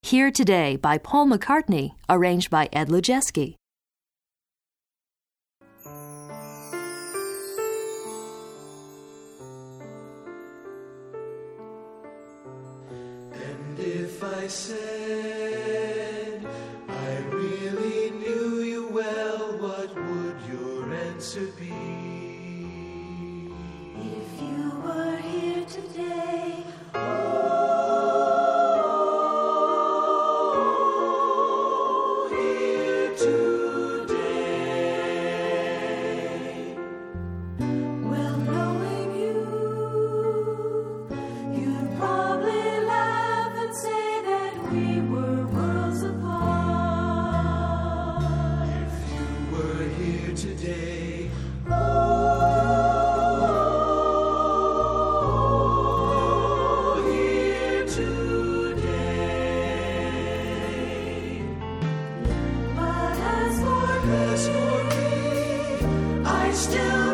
Here Today by Paul McCartney, arranged by Ed Lujeski. And if I said I really knew you well, what would your answer be? If you were here today, oh, here today. well, knowing you, you'd probably laugh and say that we were worlds apart. If you were here today, oh, here today. But as for As for me, I still